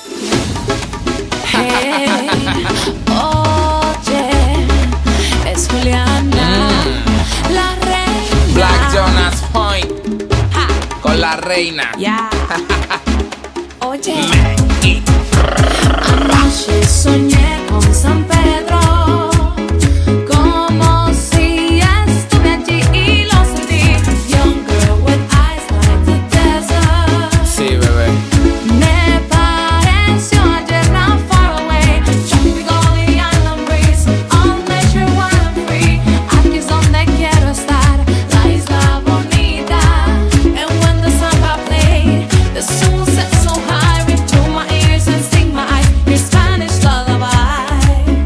Hey, oye, es Juliana, la reina. Black Jonas Point, con la reina. Ya. Oye, anoche soñé con San Pedro, como si estuve allí y lo sentí. Young girl with eyes like the desert. Sí, bebé. Me pareció ayer not far away. Tropical the island breeze, all nature wild and free. Aquí es donde quiero estar, la isla bonita. And when the samba played, the sun set so high, ring through my ears and sting my eyes. Your Spanish lullaby.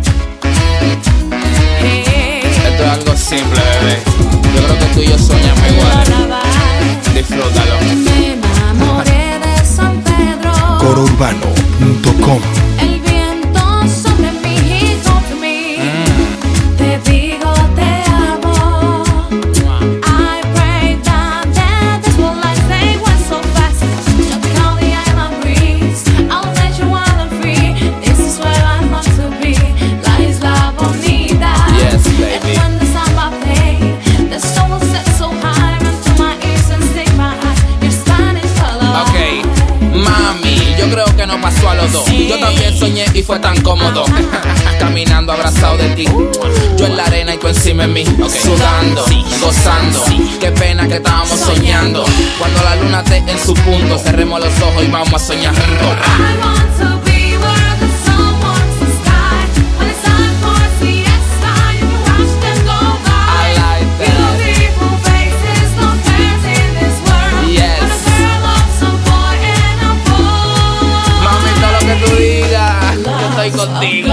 Hey, Esto es algo simple, bebé. Yo creo que tú y yo soñamos igual. lullaby. Disfrútalo. Me enamoré de San Pedro. Corourbano.com. El viento sobre mí, he told to me. Te digo te amo. I pray that this will last. They went so fast. Jumping on the island breeze, I'll let you wild and free. This is where I want to be, la isla bonita. Yes, And baby. when the samba played, the sun will set so high, run through my ears and sting my eyes. Your Spanish lullaby. Ok, mami, yo creo que nos pasó a los dos. Yo también soñé y fue tan cómodo. Caminando abrazado de ti, yo en la arena y tú encima de mí. Sudando, gozando, qué pena que estábamos soñando. Cuando la luna esté en su punto, cerremos los ojos y vamos a soñar. I want to be where the sun warms the sky. When it's time for siesta, you can watch them go by. I like that. Beautiful faces, no cares in this world. Yes. When a girl loves a boy and a boy. Mami, todo lo que tú digas, yo estoy contigo.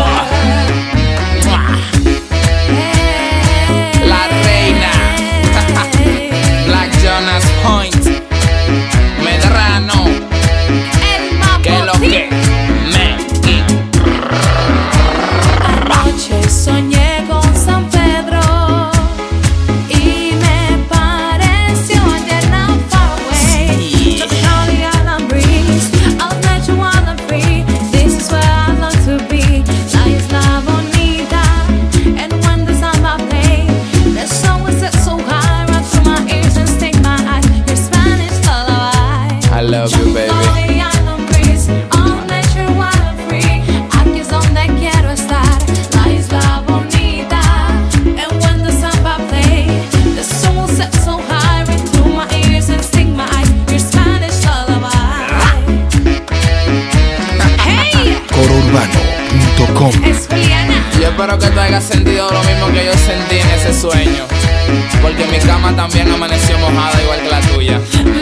La reina. Black Jonas Point, Medrano, que lo que me. Anoche soñé con San Pedro y me pareció ayer not far away. Jumping on the island breeze, I'll let you wild and free. This is where I long to be, la isla bonita. And when the samba played, the sun was set so high, run through my ears and sting my eyes. Your Spanish lullaby. I love you, baby. On the island breeze, all nature wild and free. Aquí es donde quiero estar, la isla bonita. And when the samba played, the sun will set so high, ring through my ears and sting my eyes. Your Spanish lullaby. Hey, Corourbano.com. es Juliana. Yo espero que tú hayas sentido lo mismo que yo sentí en ese sueño, porque mi cama también amaneció mojada igual que la tuya.